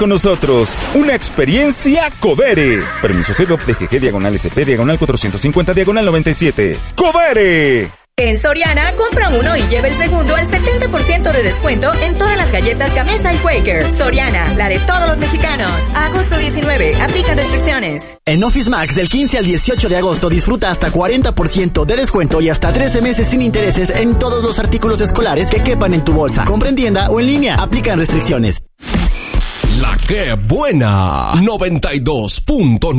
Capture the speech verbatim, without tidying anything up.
con nosotros. Una experiencia Codere. Permiso G D O P D G G diagonal S P diagonal cuatrocientos cincuenta diagonal noventa y siete. ¡Codere! En Soriana, compra uno y lleve el segundo al setenta por ciento de descuento en todas las galletas Gamesa y Quaker. Soriana, la de todos los mexicanos. A agosto diecinueve, aplica restricciones. En Office Max, del quince al dieciocho de agosto, disfruta hasta cuarenta por ciento de descuento y hasta trece meses sin intereses en todos los artículos escolares que quepan en tu bolsa. Compra en tienda o en línea. Aplican restricciones. La que buena. noventa y dos punto nueve